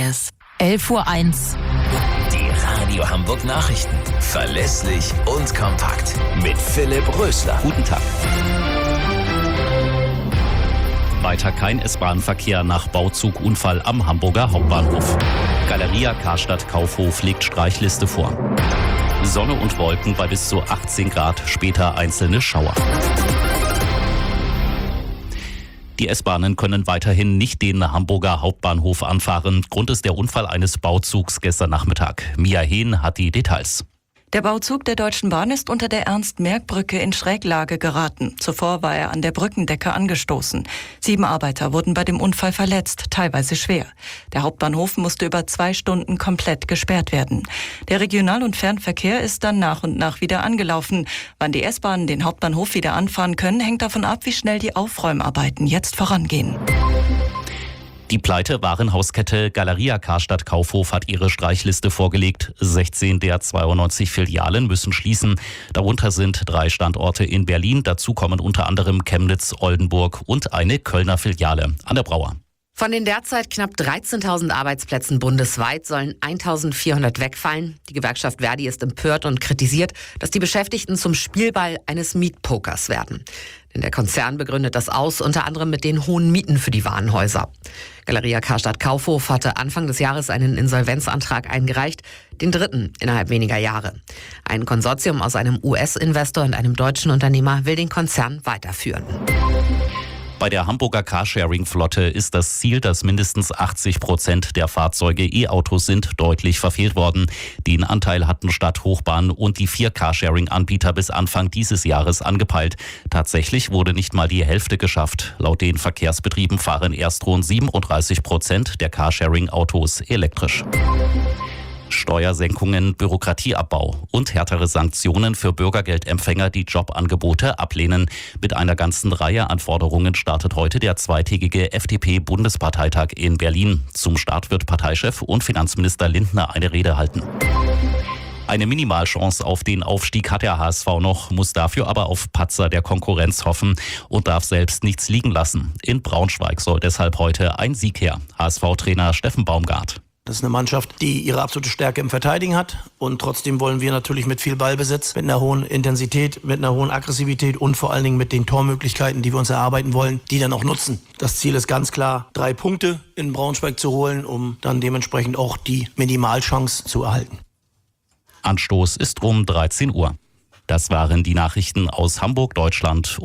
Verkehrs. 11:01 Uhr. Die Radio Hamburg Nachrichten. Verlässlich und kompakt. Mit Philipp Rösler. Guten Tag. Weiter kein S-Bahn-Verkehr nach Bauzugunfall am Hamburger Hauptbahnhof. Galeria Karstadt Kaufhof legt Streichliste vor. Sonne und Wolken bei bis zu 18 Grad, später einzelne Schauer. Die S-Bahnen können weiterhin nicht den Hamburger Hauptbahnhof anfahren. Grund ist der Unfall eines Bauzugs gestern Nachmittag. Mia Hehn hat die Details. Der Bauzug der Deutschen Bahn ist unter der Ernst-Merck-Brücke in Schräglage geraten. Zuvor war er an der Brückendecke angestoßen. 7 Arbeiter wurden bei dem Unfall verletzt, teilweise schwer. Der Hauptbahnhof musste über 2 Stunden komplett gesperrt werden. Der Regional- und Fernverkehr ist dann nach und nach wieder angelaufen. Wann die S-Bahnen den Hauptbahnhof wieder anfahren können, hängt davon ab, wie schnell die Aufräumarbeiten jetzt vorangehen. Die Pleite-Warenhauskette Galeria Karstadt Kaufhof hat ihre Streichliste vorgelegt. 16 der 92 Filialen müssen schließen. Darunter sind 3 Standorte in Berlin. Dazu kommen unter anderem Chemnitz, Oldenburg und eine Kölner Filiale. Anne Brauer. Von den derzeit knapp 13.000 Arbeitsplätzen bundesweit sollen 1.400 wegfallen. Die Gewerkschaft Verdi ist empört und kritisiert, dass die Beschäftigten zum Spielball eines Mietpokers werden. Denn der Konzern begründet das aus, unter anderem mit den hohen Mieten für die Warenhäuser. Galeria Karstadt Kaufhof hatte Anfang des Jahres einen Insolvenzantrag eingereicht, den 3. innerhalb weniger Jahre. Ein Konsortium aus einem US-Investor und einem deutschen Unternehmer will den Konzern weiterführen. Bei der Hamburger Carsharing-Flotte ist das Ziel, dass mindestens 80% der Fahrzeuge E-Autos sind, deutlich verfehlt worden. Den Anteil hatten Stadt, Hochbahn und die 4 Carsharing-Anbieter bis Anfang dieses Jahres angepeilt. Tatsächlich wurde nicht mal die Hälfte geschafft. Laut den Verkehrsbetrieben fahren erst rund 37% der Carsharing-Autos elektrisch. Steuersenkungen, Bürokratieabbau und härtere Sanktionen für Bürgergeldempfänger, die Jobangebote ablehnen. Mit einer ganzen Reihe an Forderungen startet heute der zweitägige FDP-Bundesparteitag in Berlin. Zum Start wird Parteichef und Finanzminister Lindner eine Rede halten. Eine Minimalchance auf den Aufstieg hat der HSV noch, muss dafür aber auf Patzer der Konkurrenz hoffen und darf selbst nichts liegen lassen. In Braunschweig soll deshalb heute ein Sieg her. HSV-Trainer Steffen Baumgart. Das ist eine Mannschaft, die ihre absolute Stärke im Verteidigen hat und trotzdem wollen wir natürlich mit viel Ballbesitz, mit einer hohen Intensität, mit einer hohen Aggressivität und vor allen Dingen mit den Tormöglichkeiten, die wir uns erarbeiten wollen, die dann auch nutzen. Das Ziel ist ganz klar, 3 Punkte in Braunschweig zu holen, um dann dementsprechend auch die Minimalchance zu erhalten. Anstoß ist um 13 Uhr. Das waren die Nachrichten aus Hamburg, Deutschland.